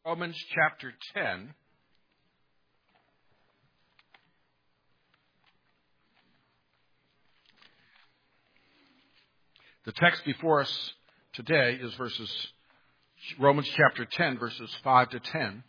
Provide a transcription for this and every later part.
Romans chapter 10. The text before us today is Romans chapter 10, verses 5 to 10.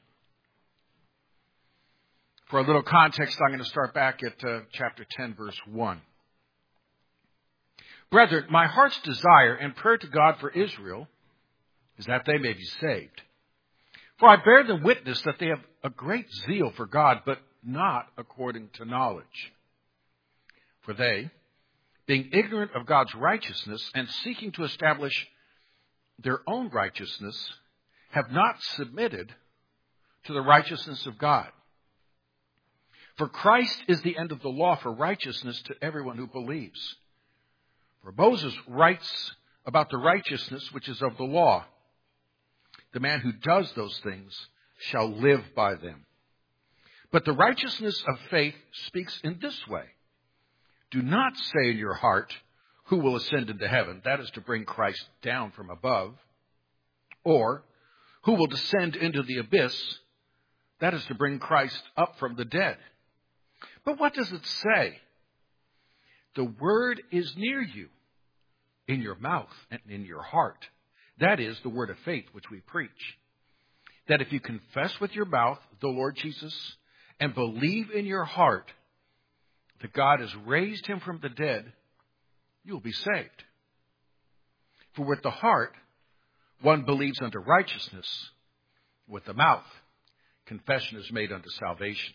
For a little context, I'm going to start back at chapter 10, verse 1. Brethren, my heart's desire and prayer to God for Israel is that they may be saved. For I bear them witness that they have a great zeal for God, but not according to knowledge. For they, being ignorant of God's righteousness and seeking to establish their own righteousness, have not submitted to the righteousness of God. For Christ is the end of the law for righteousness to everyone who believes. For Moses writes about the righteousness which is of the law. The man who does those things shall live by them. But the righteousness of faith speaks in this way. Do not say in your heart, who will ascend into heaven? That is to bring Christ down from above. Or, who will descend into the abyss? That is to bring Christ up from the dead. But what does it say? The word is near you, in your mouth and in your heart. That is the word of faith which we preach. That if you confess with your mouth the Lord Jesus and believe in your heart that God has raised him from the dead, you will be saved. For with the heart one believes unto righteousness, with the mouth confession is made unto salvation.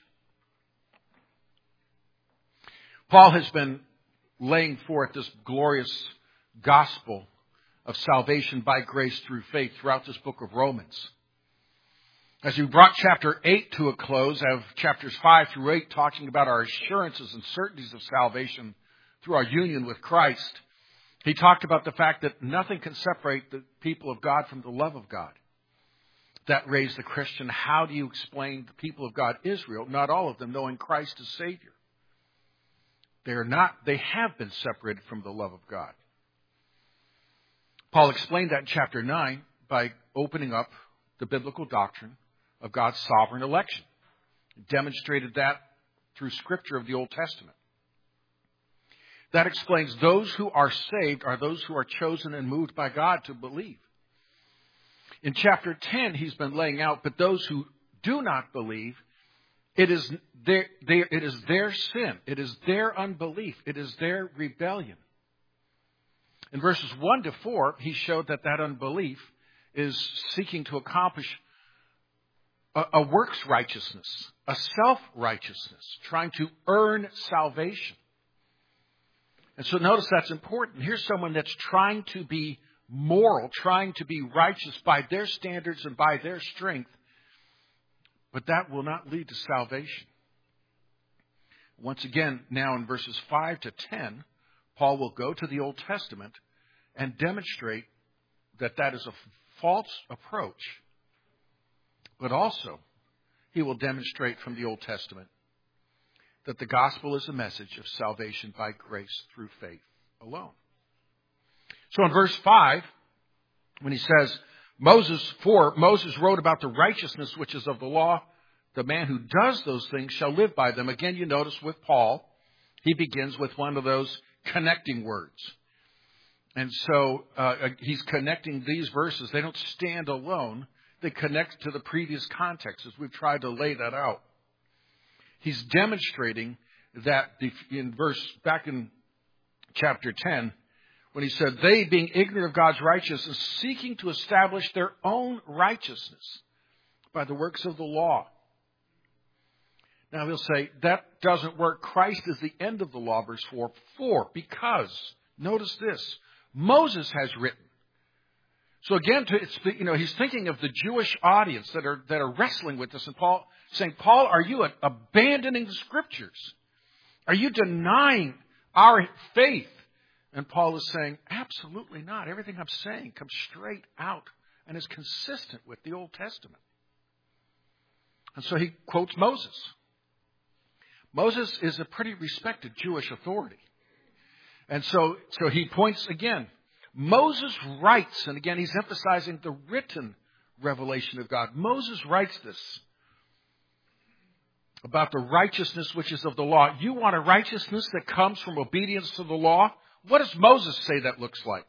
Paul has been laying forth this glorious gospel of salvation by grace through faith throughout this book of Romans. As we brought chapter 8 to a close, I have chapters 5 through 8 talking about our assurances and certainties of salvation through our union with Christ. He talked about the fact that nothing can separate the people of God from the love of God. That raised the Christian. How do you explain the people of God, Israel, not all of them, knowing Christ as Savior? They have been separated from the love of God. Paul explained that in chapter 9 by opening up the biblical doctrine of God's sovereign election. He demonstrated that through Scripture of the Old Testament. That explains those who are saved are those who are chosen and moved by God to believe. In chapter 10, he's been laying out, but those who do not believe, it is their sin, it is their unbelief, it is their rebellion. In verses 1 to 4, he showed that unbelief is seeking to accomplish a works righteousness, a self-righteousness, trying to earn salvation. And so notice that's important. Here's someone that's trying to be moral, trying to be righteous by their standards and by their strength, but that will not lead to salvation. Once again, now in verses 5 to 10, Paul will go to the Old Testament and demonstrate that is a false approach. But also, he will demonstrate from the Old Testament that the gospel is a message of salvation by grace through faith alone. So in verse 5, when he says, Moses wrote about the righteousness which is of the law. The man who does those things shall live by them. Again, you notice with Paul, he begins with one of those connecting words. And so he's connecting these verses. They don't stand alone. They connect to the previous context as we've tried to lay that out. He's demonstrating that back in chapter 10, when he said, they being ignorant of God's righteousness, seeking to establish their own righteousness by the works of the law. Now he'll say, that doesn't work. Christ is the end of the law, verse 4, because, notice this, Moses has written. So again, he's thinking of the Jewish audience that are wrestling with this, and Paul saying, Paul, are you abandoning the Scriptures? Are you denying our faith? And Paul is saying, absolutely not. Everything I'm saying comes straight out and is consistent with the Old Testament. And so he quotes Moses. Moses is a pretty respected Jewish authority. And so he points again. Moses writes, and again he's emphasizing the written revelation of God. Moses writes this about the righteousness which is of the law. You want a righteousness that comes from obedience to the law? What does Moses say that looks like?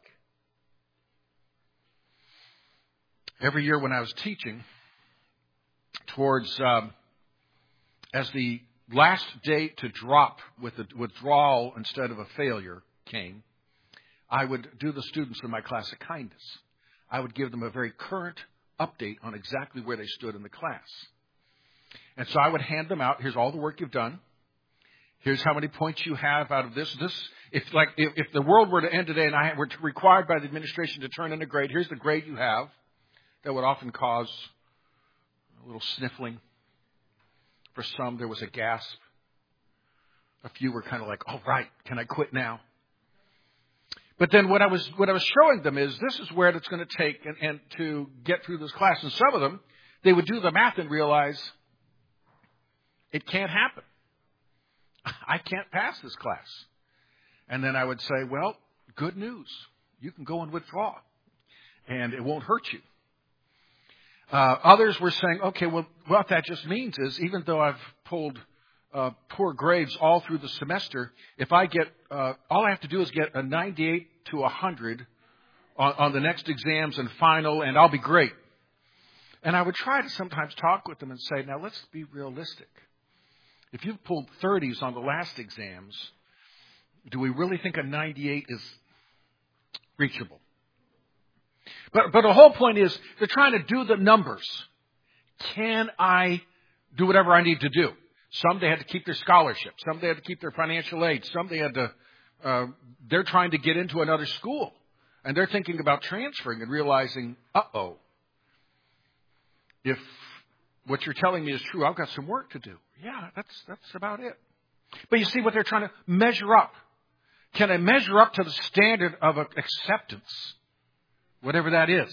Every year when I was teaching, towards as the last day to drop with a withdrawal instead of a failure came, I would do the students in my class a kindness. I would give them a very current update on exactly where they stood in the class. And so I would hand them out, here's all the work you've done. Here's how many points you have out of this. If the world were to end today and I were required by the administration to turn in a grade, here's the grade you have. That would often cause a little sniffling. For some, there was a gasp. A few were kind of like, "Oh, right, can I quit now?" But then what I was showing them is this is where it's going to take and to get through this class. And some of them, they would do the math and realize it can't happen. I can't pass this class. And then I would say, well, good news. You can go and withdraw. And it won't hurt you. Others were saying, okay, well, what that just means is even though I've pulled poor grades all through the semester, if I get, all I have to do is get a 98 to 100 on the next exams and final, and I'll be great. And I would try to sometimes talk with them and say, now let's be realistic. If you've pulled 30s on the last exams, do we really think a 98 is reachable? But the whole point is they're trying to do the numbers. Can I do whatever I need to do? Some they had to keep their scholarship. Some they had to keep their financial aid. Some they had to, they're trying to get into another school. And they're thinking about transferring and realizing, if what you're telling me is true, I've got some work to do. Yeah, that's about it. But you see what they're trying to measure up. Can I measure up to the standard of acceptance? Whatever that is.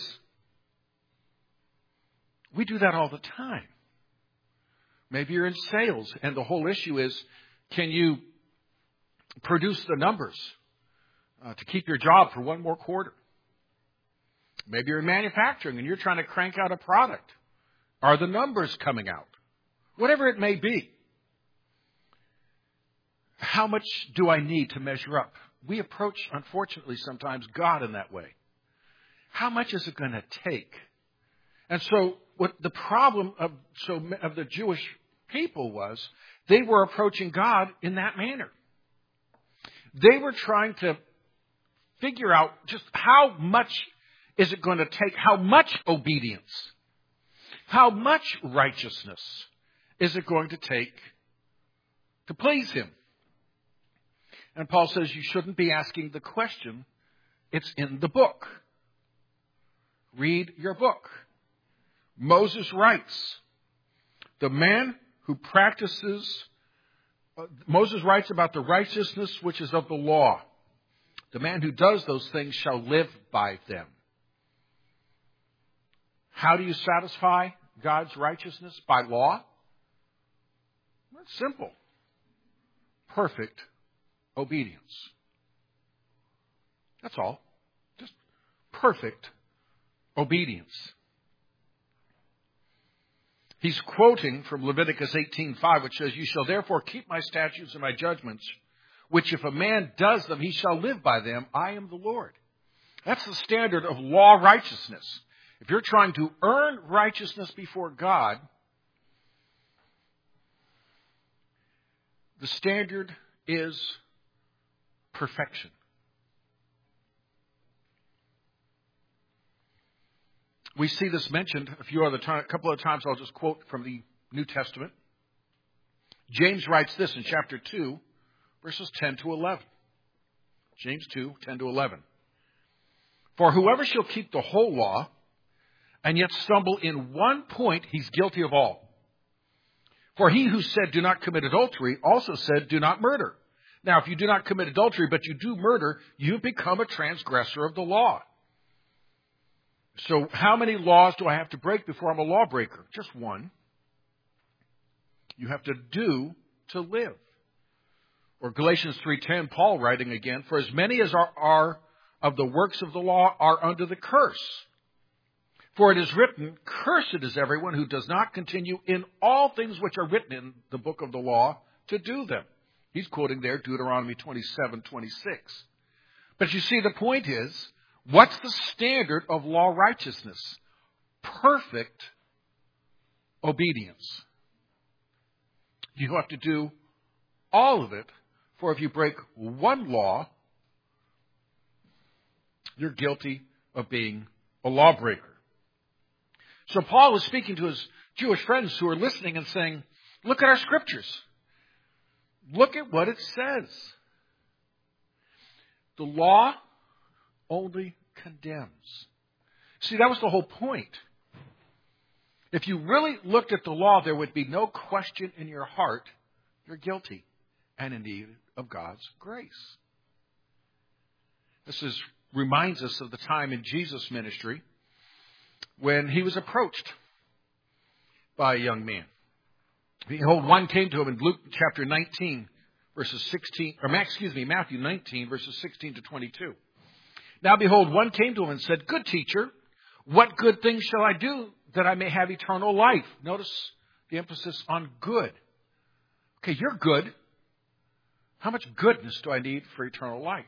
We do that all the time. Maybe you're in sales and the whole issue is, can you produce the numbers to keep your job for one more quarter? Maybe you're in manufacturing and you're trying to crank out a product. Are the numbers coming out? Whatever it may be. How much do I need to measure up? We approach, unfortunately, sometimes God in that way. How much is it going to take? And so what the problem of the Jewish people was, they were approaching God in that manner. They were trying to figure out just how much is it going to take, how much obedience, how much righteousness is it going to take to please Him? And Paul says you shouldn't be asking the question. It's in the book. Read your book. Moses writes, the man who practices, Moses writes about the righteousness which is of the law. The man who does those things shall live by them. How do you satisfy God's righteousness? By law? It's simple. Perfect obedience. That's all. Just perfect obedience. He's quoting from Leviticus 18:5, which says, you shall therefore keep my statutes and my judgments, which if a man does them, he shall live by them. I am the Lord. That's the standard of law righteousness. If you're trying to earn righteousness before God, the standard is perfection. We see this mentioned a couple of times. I'll just quote from the New Testament. James writes this in chapter 2, verses 10 to 11. James 2, 10 to 11. For whoever shall keep the whole law and yet stumble in one point, he's guilty of all. For he who said, do not commit adultery, also said, do not murder. Now, if you do not commit adultery, but you do murder, you become a transgressor of the law. So how many laws do I have to break before I'm a lawbreaker? Just one. You have to do to live. Or Galatians 3:10, Paul writing again, for as many as are of the works of the law are under the curse. For it is written, cursed is everyone who does not continue in all things which are written in the book of the law to do them. He's quoting there Deuteronomy 27:26. But you see, the point is, what's the standard of law righteousness? Perfect obedience. You have to do all of it, for if you break one law, you're guilty of being a lawbreaker. So Paul was speaking to his Jewish friends who were listening and saying, look at our scriptures. Look at what it says. The law only condemns. See, that was the whole point. If you really looked at the law, there would be no question in your heart you're guilty and in need of God's grace. This reminds us of the time in Jesus' ministry when he was approached by a young man. Behold, one came to him in Luke chapter 19, verses 16, or Matthew 19, verses 16 to 22. Now behold, one came to him and said, Good teacher, what good things shall I do that I may have eternal life? Notice the emphasis on good. Okay, you're good. How much goodness do I need for eternal life?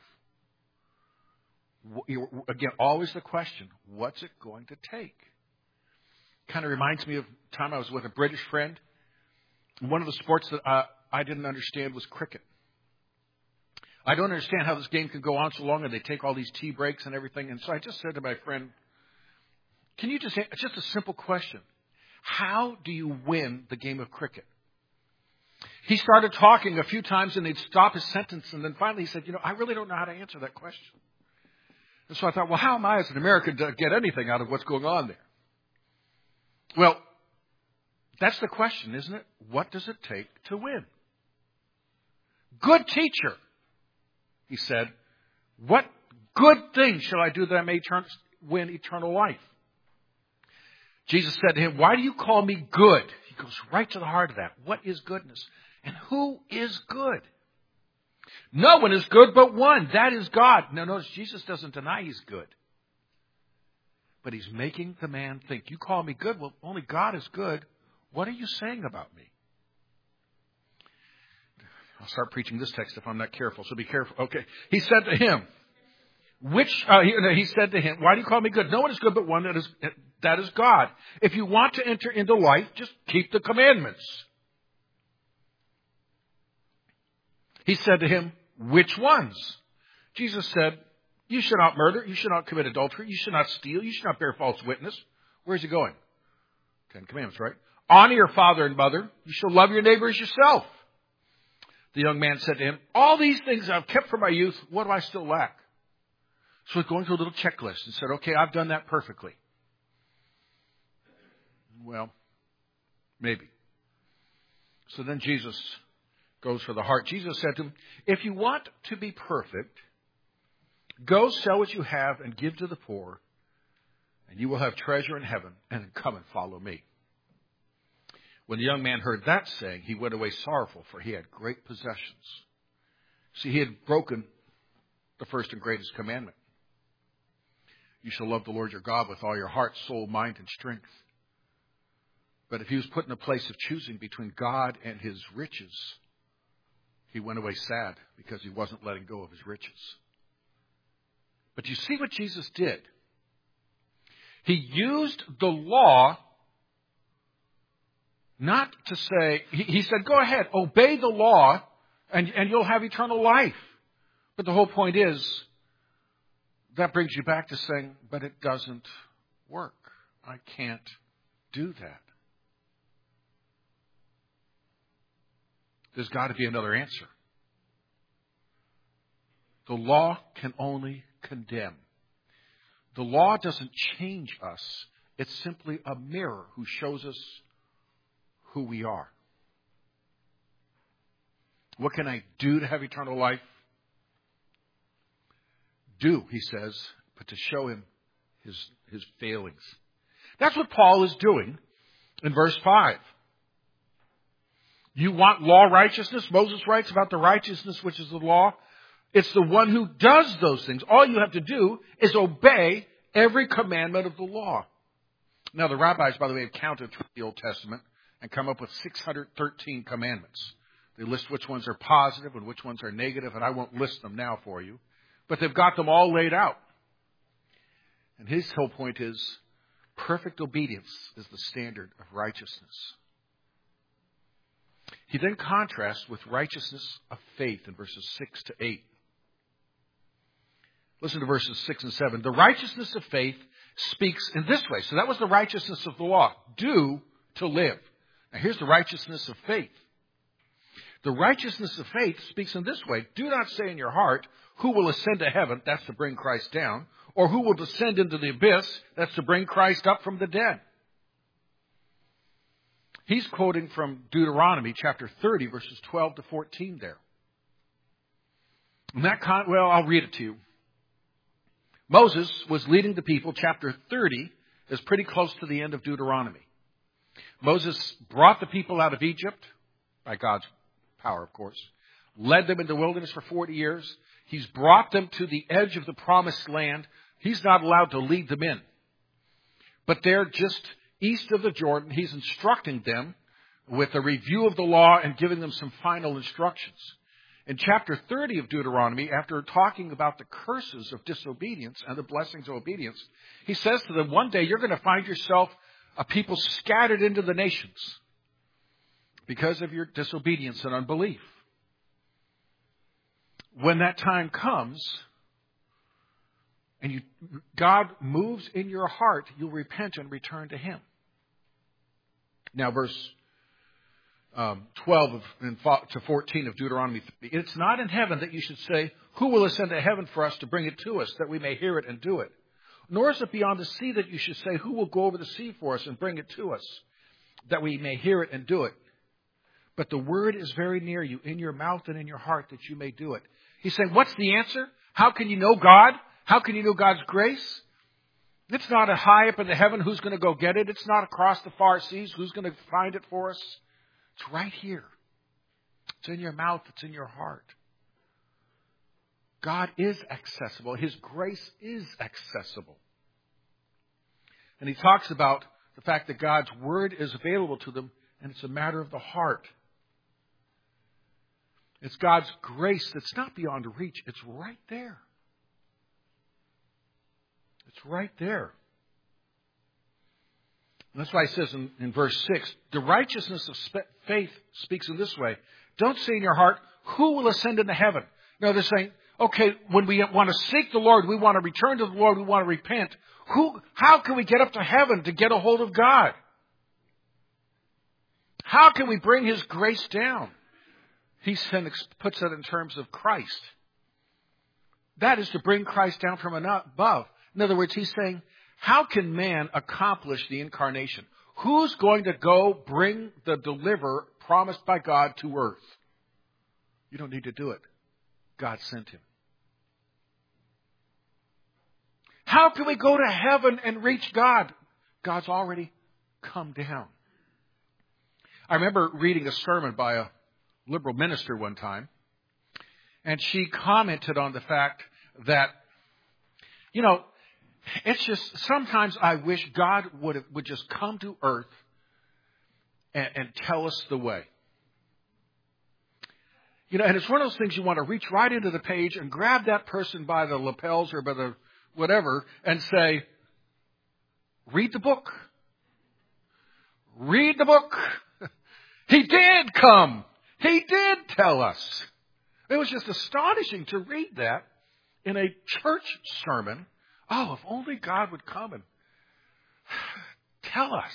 Again, always the question, what's it going to take? Kind of reminds me of the time I was with a British friend. One of the sports that I didn't understand was cricket. I don't understand how this game can go on so long and they take all these tea breaks and everything. And so I just said to my friend, can you just a simple question. How do you win the game of cricket? He started talking a few times and they'd stop his sentence. And then finally he said, I really don't know how to answer that question. And so I thought, well, how am I as an American to get anything out of what's going on there? Well, that's the question, isn't it? What does it take to win? Good teacher, he said, what good thing shall I do that I may win eternal life? Jesus said to him, why do you call me good? He goes right to the heart of that. What is goodness? And who is good? No one is good but one. That is God. Now notice, Jesus doesn't deny he's good. But he's making the man think, you call me good? Well, only God is good. What are you saying about me? I'll start preaching this text if I'm not careful, so be careful. Okay. He said to him, he said to him, why do you call me good? No one is good but one, that is God. If you want to enter into life, just keep the commandments. He said to him, which ones? Jesus said, you should not murder, you should not commit adultery, you should not steal, you should not bear false witness. Where's he going? 10 Commandments, right? Honor your father and mother. You shall love your neighbor as yourself. The young man said to him, all these things I've kept from my youth, what do I still lack? So he's going through a little checklist and said, okay, I've done that perfectly. Well, maybe. So then Jesus goes for the heart. Jesus said to him, if you want to be perfect, go sell what you have and give to the poor, and you will have treasure in heaven, and then come and follow me. When the young man heard that saying, he went away sorrowful, for he had great possessions. See, he had broken the first and greatest commandment. You shall love the Lord your God with all your heart, soul, mind, and strength. But if he was put in a place of choosing between God and his riches, he went away sad because he wasn't letting go of his riches. But you see what Jesus did? He used the law not to say, he said, go ahead, obey the law and you'll have eternal life. But the whole point is, that brings you back to saying, but it doesn't work. I can't do that. There's got to be another answer. The law can only condemn. The law doesn't change us. It's simply a mirror who shows us who we are. What can I do to have eternal life? Do, he says, but to show him his failings. That's what Paul is doing in verse 5. You want law righteousness? Moses writes about the righteousness which is the law. It's the one who does those things. All you have to do is obey every commandment of the law. Now, the rabbis, by the way, have counted through the Old Testament and come up with 613 commandments. They list which ones are positive and which ones are negative, and I won't list them now for you. But they've got them all laid out. And his whole point is, perfect obedience is the standard of righteousness. He then contrasts with righteousness of faith in verses 6 to 8. Listen to verses 6 and 7. The righteousness of faith speaks in this way. So that was the righteousness of the law. Do to live. Now here's the righteousness of faith. The righteousness of faith speaks in this way. Do not say in your heart, who will ascend to heaven? That's to bring Christ down. Or who will descend into the abyss? That's to bring Christ up from the dead. He's quoting from Deuteronomy chapter 30, verses 12 to 14 there. And I'll read it to you. Moses was leading the people. Chapter 30 is pretty close to the end of Deuteronomy. Moses brought the people out of Egypt, by God's power, of course, led them in the wilderness for 40 years. He's brought them to the edge of the promised land. He's not allowed to lead them in. But they're just east of the Jordan. He's instructing them with a review of the law and giving them some final instructions. In chapter 30 of Deuteronomy, after talking about the curses of disobedience and the blessings of obedience, he says to them, one day you're going to find yourself a people scattered into the nations because of your disobedience and unbelief. When that time comes and God moves in your heart, you'll repent and return to Him. Now, verse 12 to 14 of Deuteronomy 3. It's not in heaven that you should say, who will ascend to heaven for us to bring it to us, that we may hear it and do it? Nor is it beyond the sea that you should say, who will go over the sea for us and bring it to us, that we may hear it and do it? But the word is very near you, in your mouth and in your heart, that you may do it. He's saying, what's the answer? How can you know God? How can you know God's grace? It's not a high up in the heaven, who's going to go get it? It's not across the far seas, who's going to find it for us? It's right here. It's in your mouth. It's in your heart. God is accessible. His grace is accessible. And he talks about the fact that God's word is available to them, and it's a matter of the heart. It's God's grace that's not beyond reach. It's right there. It's right there. And that's why he says in verse 6, the righteousness of faith speaks in this way. Don't say in your heart, who will ascend into heaven? No, they're saying, okay, when we want to seek the Lord, we want to return to the Lord, we want to repent. How can we get up to heaven to get a hold of God? How can we bring His grace down? He puts it in terms of Christ. That is to bring Christ down from above. In other words, he's saying, how can man accomplish the incarnation? Who's going to go bring the deliverer promised by God to earth? You don't need to do it. God sent him. How can we go to heaven and reach God? God's already come down. I remember reading a sermon by a liberal minister one time, and she commented on the fact that, it's just, sometimes I wish God would just come to earth and tell us the way. And it's one of those things you want to reach right into the page and grab that person by the lapels or by the whatever and say, read the book. Read the book. He did come. He did tell us. It was just astonishing to read that in a church sermon. Oh, if only God would come and tell us.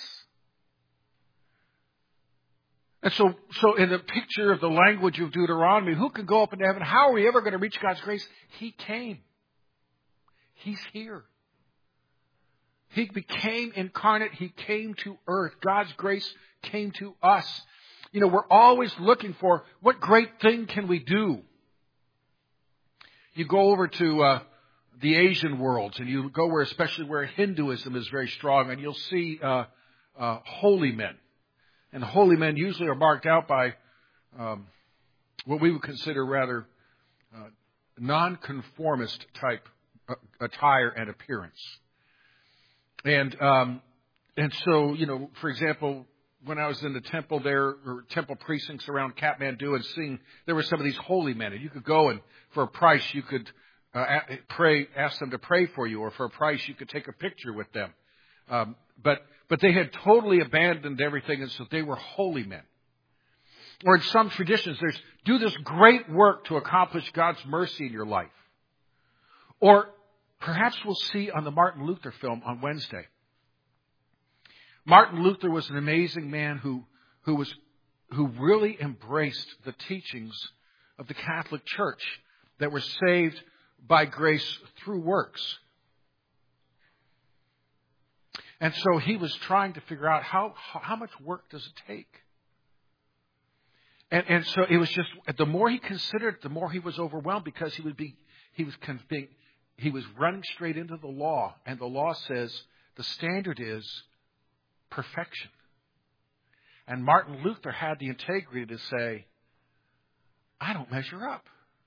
And so in the picture of the language of Deuteronomy, who can go up into heaven? How are we ever going to reach God's grace? He came. He's here. He became incarnate. He came to earth. God's grace came to us. We're always looking for what great thing can we do. You go over to the Asian worlds, and you go especially where Hinduism is very strong, and you'll see holy men. And holy men usually are marked out by what we would consider rather nonconformist type attire and appearance. And And so, for example, when I was in the temple there, or temple precincts around Kathmandu and seeing, there were some of these holy men, and you could go and for a price you could ask them to pray for you, or for a price you could take a picture with them. But they had totally abandoned everything, and so they were holy men. Or in some traditions, there's do this great work to accomplish God's mercy in your life. Or perhaps we'll see on the Martin Luther film on Wednesday. Martin Luther was an amazing man who really embraced the teachings of the Catholic Church that were saved by grace through works. And so he was trying to figure out how much work does it take? And so it was just, the more he considered, the more he was overwhelmed, because he was running straight into the law. And the law says the standard is perfection. And Martin Luther had the integrity to say, I don't measure up.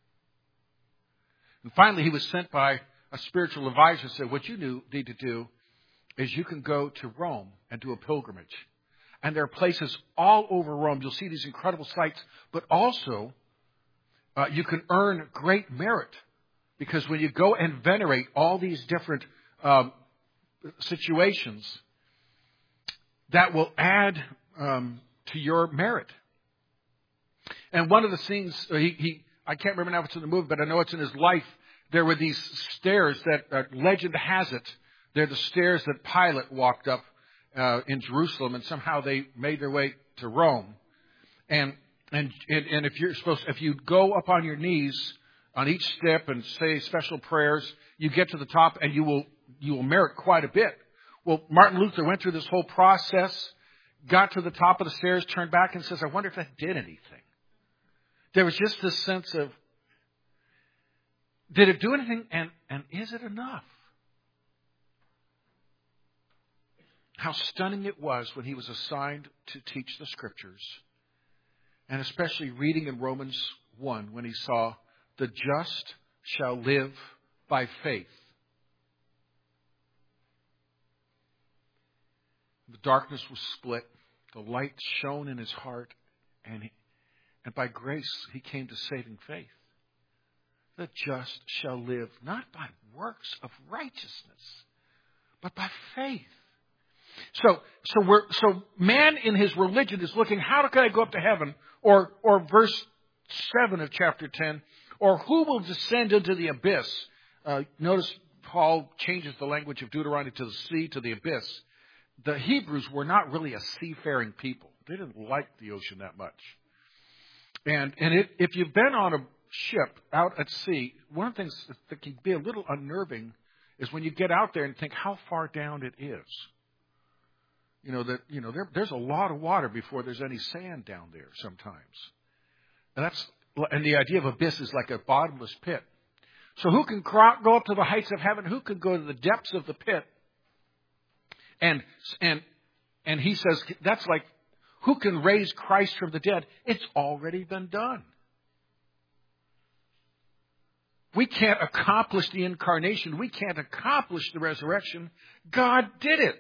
And finally, he was sent by a spiritual advisor and said, what you need to do is you can go to Rome and do a pilgrimage. And there are places all over Rome. You'll see these incredible sights, but also you can earn great merit, because when you go and venerate all these different situations, that will add to your merit. And one of the things, I can't remember now if it's in the movie, but I know it's in his life, there were these stairs that, legend has it, they're the stairs that Pilate walked up in Jerusalem, and somehow they made their way to Rome. And if you go up on your knees on each step and say special prayers, you get to the top and you will merit quite a bit. Well, Martin Luther went through this whole process, got to the top of the stairs, turned back and says, I wonder if that did anything. There was just this sense of, did it do anything, and is it enough? How stunning it was when he was assigned to teach the Scriptures, and especially reading in Romans 1 when he saw, the just shall live by faith. The darkness was split, the light shone in his heart, and by grace he came to saving faith. The just shall live not by works of righteousness, but by faith. So man in his religion is looking, how can I go up to heaven? Or verse 7 of chapter 10, or who will descend into the abyss? Notice Paul changes the language of Deuteronomy to the sea, to the abyss. The Hebrews were not really a seafaring people. They didn't like the ocean that much. And if you've been on a ship out at sea, one of the things that can be a little unnerving is when you get out there and think how far down it is. There's a lot of water before there's any sand down there sometimes. And the idea of abyss is like a bottomless pit. So who can go up to the heights of heaven? Who can go to the depths of the pit? And he says, that's like, who can raise Christ from the dead? It's already been done. We can't accomplish the incarnation. We can't accomplish the resurrection. God did it.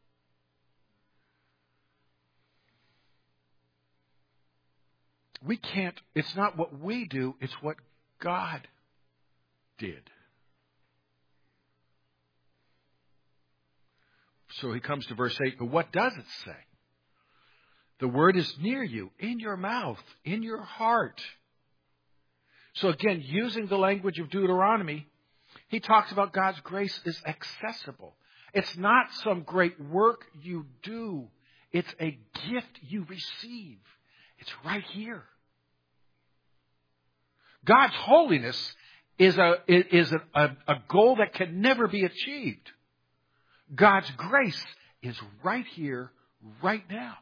We can't, it's not what we do, it's what God did. So he comes to verse 8, but what does it say? The word is near you, in your mouth, in your heart. So again, using the language of Deuteronomy, he talks about God's grace is accessible. It's not some great work you do. It's a gift you receive. It's right here. God's holiness is a goal that can never be achieved. God's grace is right here, right now.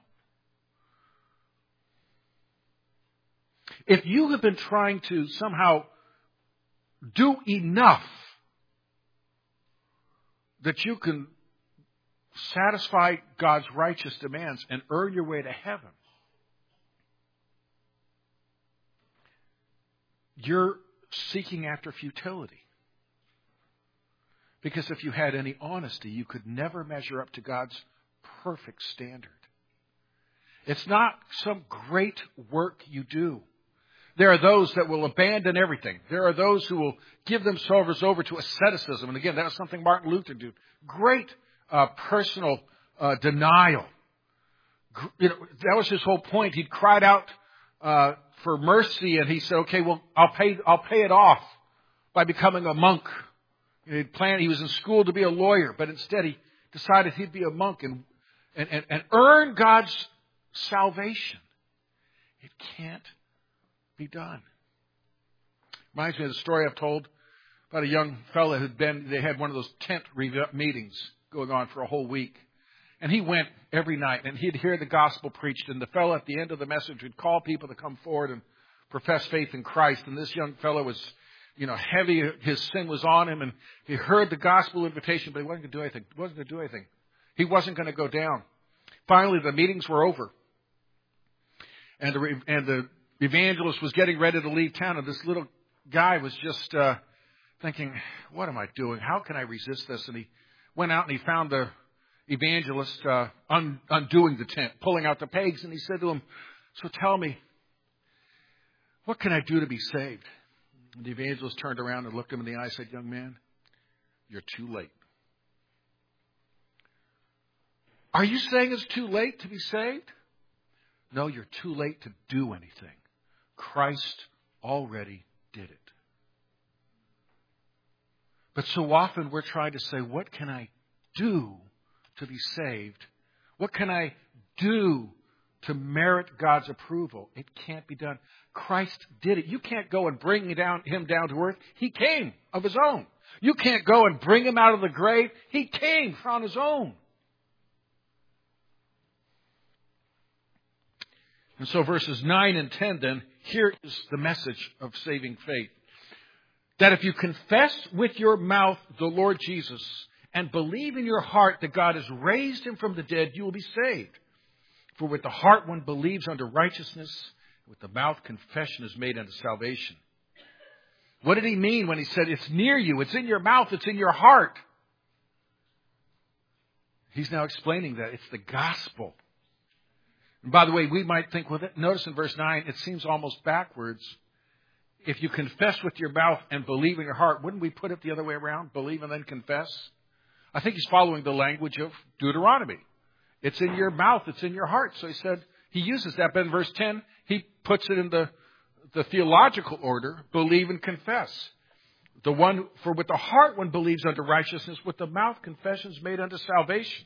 If you have been trying to somehow do enough that you can satisfy God's righteous demands and earn your way to heaven, you're seeking after futility. Because if you had any honesty, you could never measure up to God's perfect standard. It's not some great work you do. There are those that will abandon everything. There are those who will give themselves over to asceticism. And again, that was something Martin Luther did. Great personal denial. That was his whole point. He cried out for mercy, and he said, "Okay, well, I'll pay it off by becoming a monk." He was in school to be a lawyer, but instead he decided he'd be a monk and earn God's salvation. It can't be done. Reminds me of the story I've told about a young fellow they had one of those tent meetings going on for a whole week. And he went every night, and he'd hear the gospel preached. And the fellow at the end of the message would call people to come forward and profess faith in Christ. And this young fellow was, heavy. His sin was on him, and he heard the gospel invitation, but he wasn't going to do anything. He wasn't going to go down. Finally, the meetings were over, and the evangelist was getting ready to leave town, and this little guy was just thinking, "What am I doing? How can I resist this?" And he went out and he found the evangelist undoing the tent, pulling out the pegs, and he said to him, "So tell me, what can I do to be saved?" And the evangelist turned around and looked him in the eye and said, "Young man, you're too late." Are you saying it's too late to be saved? No, you're too late to do anything. Christ already did it. But so often we're trying to say, what can I do to be saved? What can I do to merit God's approval? It can't be done. Christ did it. You can't go and bring him down to earth. He came of his own. You can't go and bring him out of the grave. He came on his own. And so verses 9 and 10 then, here is the message of saving faith. That if you confess with your mouth the Lord Jesus and believe in your heart that God has raised him from the dead, you will be saved. For with the heart one believes unto righteousness, with the mouth confession is made unto salvation. What did he mean when he said it's near you, it's in your mouth, it's in your heart? He's now explaining that it's the gospel. And by the way, we might think, notice in verse 9, it seems almost backwards. If you confess with your mouth and believe in your heart, wouldn't we put it the other way around? Believe and then confess? I think he's following the language of Deuteronomy. It's in your mouth, it's in your heart. So he uses that, but in verse 10, he puts it in the theological order, believe and confess. For with the heart one believes unto righteousness, with the mouth confession is made unto salvation.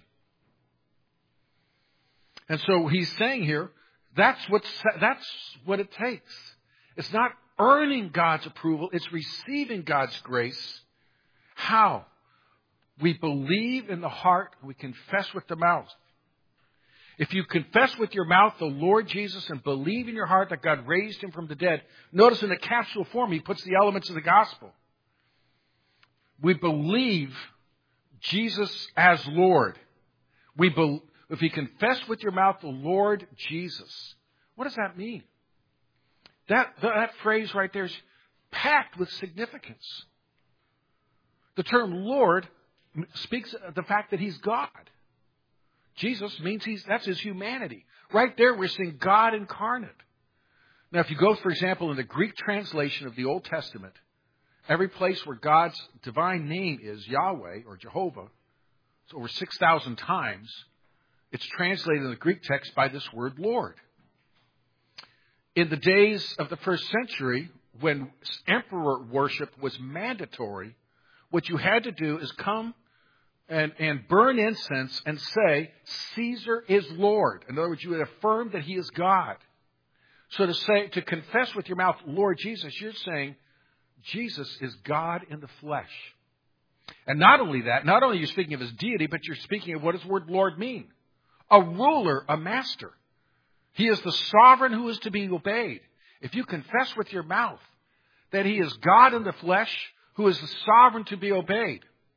And so he's saying here, that's what it takes. It's not earning God's approval, it's receiving God's grace. How? We believe in the heart, we confess with the mouth. If you confess with your mouth the Lord Jesus and believe in your heart that God raised him from the dead, notice in the capsule form he puts the elements of the gospel. We believe Jesus as Lord. If you confess with your mouth the Lord Jesus, what does that mean? That phrase right there is packed with significance. The term Lord speaks of the fact that he's God. Jesus means that's his humanity. Right there we're seeing God incarnate. Now if you go, for example, in the Greek translation of the Old Testament, every place where God's divine name is Yahweh or Jehovah, it's over 6,000 times, it's translated in the Greek text by this word Lord. In the days of the first century, when emperor worship was mandatory, what you had to do is come and burn incense and say, Caesar is Lord. In other words, you would affirm that he is God. So to confess with your mouth, Lord Jesus, you're saying Jesus is God in the flesh. And not only that, not only are you speaking of his deity, but you're speaking of what does the word Lord mean? A ruler, a master. He is the sovereign who is to be obeyed. If you confess with your mouth that he is God in the flesh, who is the sovereign to be obeyed.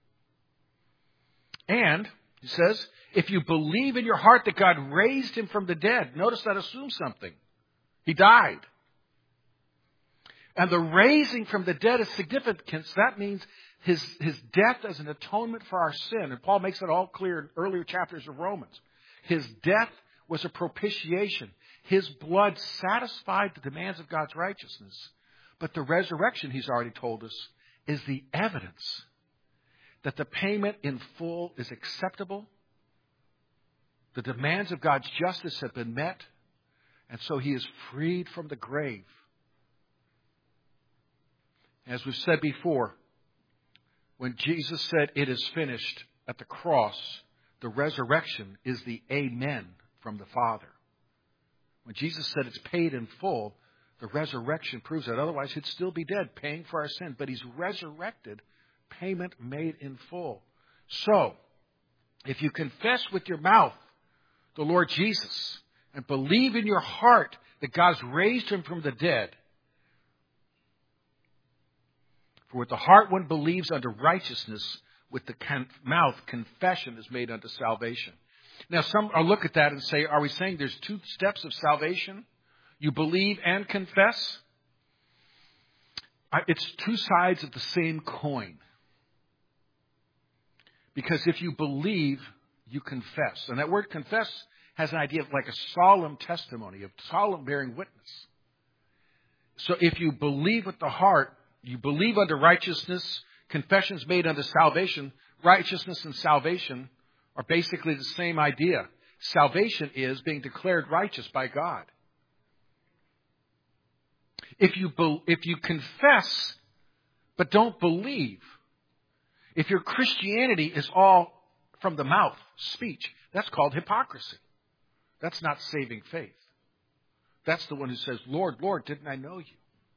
And, he says, if you believe in your heart that God raised him from the dead, notice that assumes something. He died. And the raising from the dead is significant. That means his death as an atonement for our sin. And Paul makes it all clear in earlier chapters of Romans. His death was a propitiation. His blood satisfied the demands of God's righteousness. But the resurrection, he's already told us, is the evidence that the payment in full is acceptable. The demands of God's justice have been met. And so he is freed from the grave. As we've said before, when Jesus said it is finished at the cross, the resurrection is the amen from the Father. When Jesus said it's paid in full, the resurrection proves that. Otherwise, he'd still be dead, paying for our sin. But he's resurrected, payment made in full. So, if you confess with your mouth the Lord Jesus and believe in your heart that God's raised him from the dead, for with the heart one believes unto righteousness, with the mouth confession is made unto salvation. Now, some will look at that and say, are we saying there's two steps of salvation? You believe and confess? It's two sides of the same coin. Because if you believe, you confess. And that word confess has an idea of like a solemn testimony, of solemn bearing witness. So if you believe with the heart, you believe unto righteousness, confessions made unto salvation. Righteousness and salvation are basically the same idea. Salvation is being declared righteous by God. If you confess but don't believe, if your Christianity is all from the mouth, speech, that's called hypocrisy. That's not saving faith. That's the one who says, Lord, Lord, didn't I know you?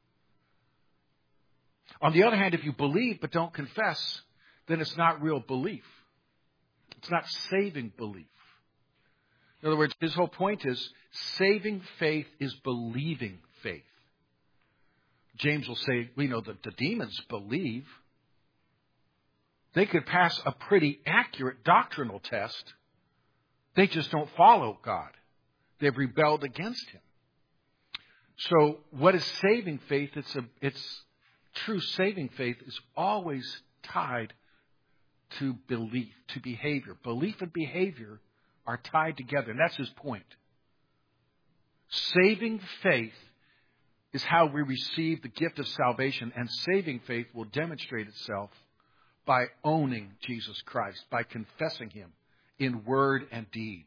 On the other hand, if you believe but don't confess, then it's not real belief. It's not saving belief. In other words, his whole point is saving faith is believing faith. James will say, we know that the demons believe. They could pass a pretty accurate doctrinal test. They just don't follow God. They've rebelled against him. So what is saving faith? It's true saving faith is always tied to belief, to behavior. Belief and behavior are tied together, and that's his point. Saving faith is how we receive the gift of salvation, and saving faith will demonstrate itself by owning Jesus Christ, by confessing him in word and deed.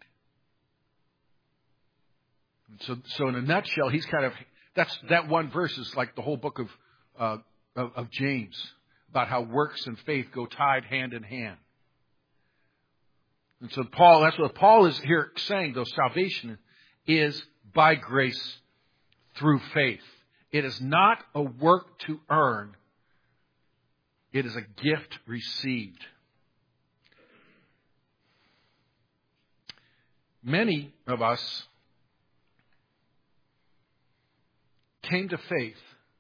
So in a nutshell, he's that one verse is like the whole book of James, about how works and faith go tied hand in hand. And so that's what Paul is here saying, though. Salvation is by grace through faith. It is not a work to earn. It is a gift received. Many of us came to faith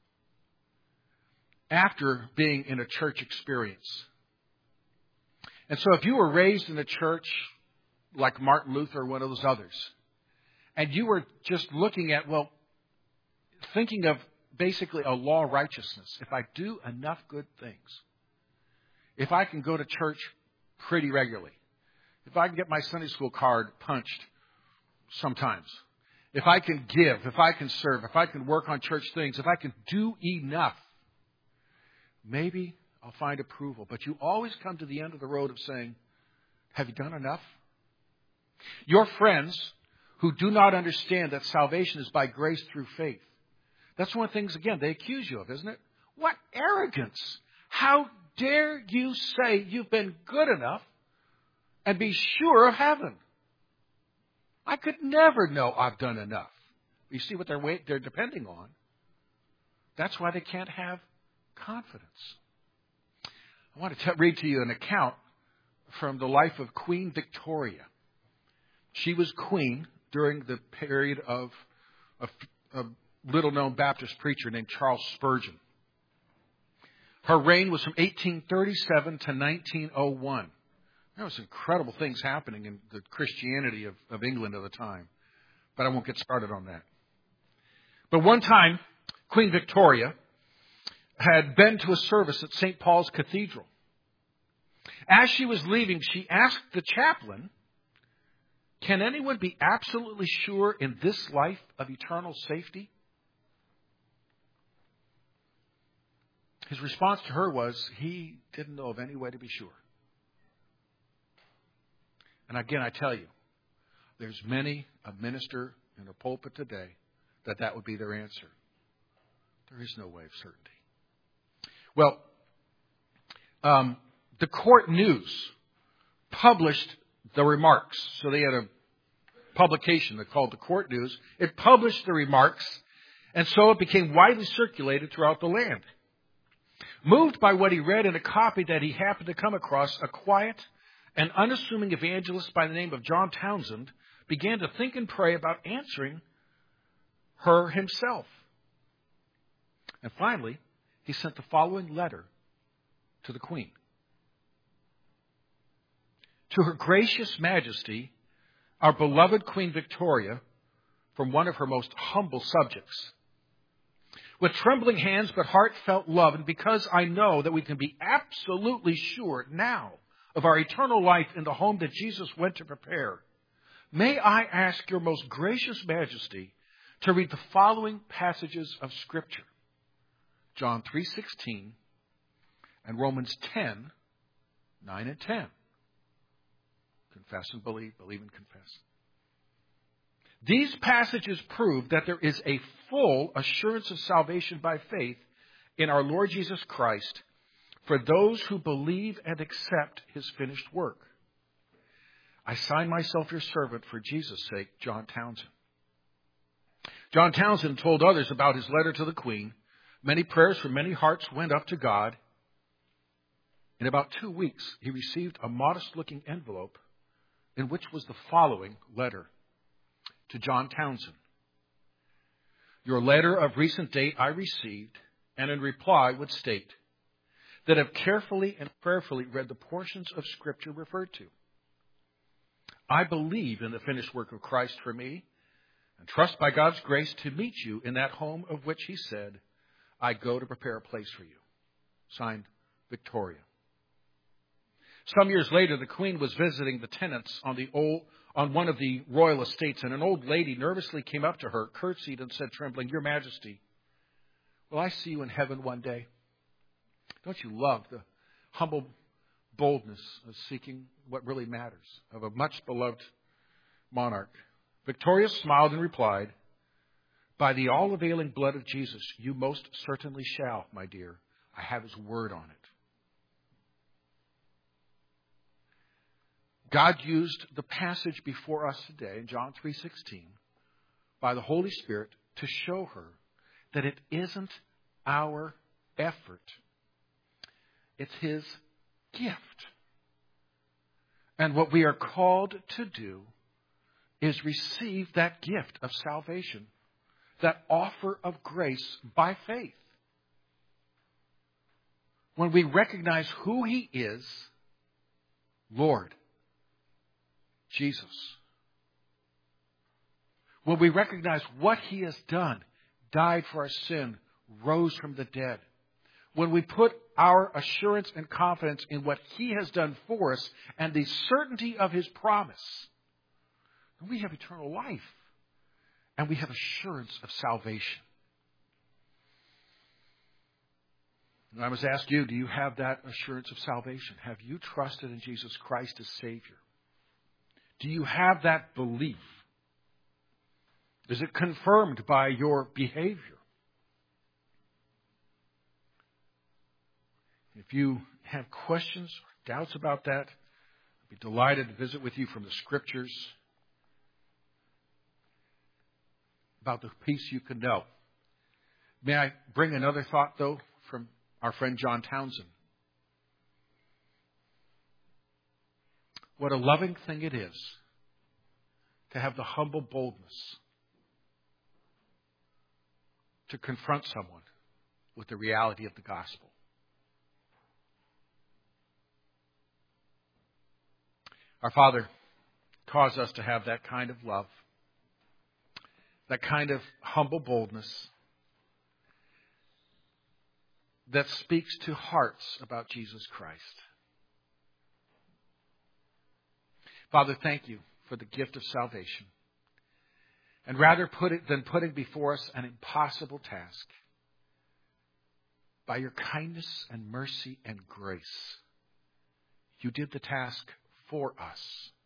after being in a church experience. And so if you were raised in a church like Martin Luther or one of those others, and you were just looking at, thinking of basically a law of righteousness. If I do enough good things, if I can go to church pretty regularly, if I can get my Sunday school card punched sometimes, if I can give, if I can serve, if I can work on church things, if I can do enough, maybe I'll find approval. But you always come to the end of the road of saying, have you done enough? Your friends who do not understand that salvation is by grace through faith, that's one of the things, again, they accuse you of, isn't it? What arrogance! How dare you say you've been good enough and be sure of heaven? I could never know I've done enough. You see what they're depending on? That's why they can't have confidence. I want to read to you an account from the life of Queen Victoria. She was queen during the period of a little-known Baptist preacher named Charles Spurgeon. Her reign was from 1837 to 1901. There was incredible things happening in the Christianity of England at the time. But I won't get started on that. But one time, Queen Victoria had been to a service at St. Paul's Cathedral. As she was leaving, she asked the chaplain, can anyone be absolutely sure in this life of eternal safety? His response to her was, he didn't know of any way to be sure. And again, I tell you, there's many a minister in a pulpit today that would be their answer. There is no way of certainty. Well, the Court News published the remarks. So they had a publication that called the Court News. It published the remarks, and so it became widely circulated throughout the land. Moved by what he read in a copy that he happened to come across, a quiet and unassuming evangelist by the name of John Townsend began to think and pray about answering her himself. And finally, he sent the following letter to the Queen. To Her Gracious Majesty, our beloved Queen Victoria, from one of her most humble subjects. With trembling hands but heartfelt love, and because I know that we can be absolutely sure now of our eternal life in the home that Jesus went to prepare, may I ask your most gracious Majesty to read the following passages of Scripture. John 3:16 and Romans 10:9 and 10. Confess and believe, believe and confess. These passages prove that there is a full assurance of salvation by faith in our Lord Jesus Christ for those who believe and accept his finished work. I sign myself your servant for Jesus' sake, John Townsend. John Townsend told others about his letter to the Queen. Many prayers from many hearts went up to God. In about 2 weeks, he received a modest-looking envelope in which was the following letter. To John Townsend. Your letter of recent date I received, and in reply would state that I've carefully and prayerfully read the portions of Scripture referred to. I believe in the finished work of Christ for me, and trust by God's grace to meet you in that home of which he said, I go to prepare a place for you. Signed, Victoria. Some years later, the Queen was visiting the tenants on one of the royal estates, and an old lady nervously came up to her, curtsied, and said, trembling, Your Majesty, will I see you in heaven one day? Don't you love the humble boldness of seeking what really matters, of a much-beloved monarch? Victoria smiled and replied, By the all-availing blood of Jesus, you most certainly shall, my dear. I have his word on it. God used the passage before us today in John 3:16 by the Holy Spirit to show her that it isn't our effort. It's his gift. And what we are called to do is receive that gift of salvation, that offer of grace by faith. When we recognize who he is, Lord Jesus. When we recognize what he has done, died for our sin, rose from the dead. When we put our assurance and confidence in what he has done for us and the certainty of his promise, we have eternal life and we have assurance of salvation. And I must ask you, do you have that assurance of salvation? Have you trusted in Jesus Christ as Savior? Do you have that belief? Is it confirmed by your behavior? If you have questions or doubts about that, I'd be delighted to visit with you from the Scriptures about the peace you can know. May I bring another thought, though, from our friend John Townsend? What a loving thing it is to have the humble boldness to confront someone with the reality of the gospel. Our Father, cause us to have that kind of love, that kind of humble boldness that speaks to hearts about Jesus Christ. Father, thank you for the gift of salvation. And rather than putting before us an impossible task, by your kindness and mercy and grace, you did the task for us.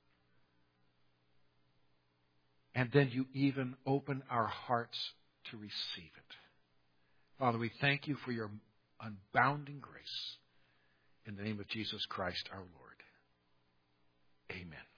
And then you even open our hearts to receive it. Father, we thank you for your unbounding grace. In the name of Jesus Christ our Lord. Amen.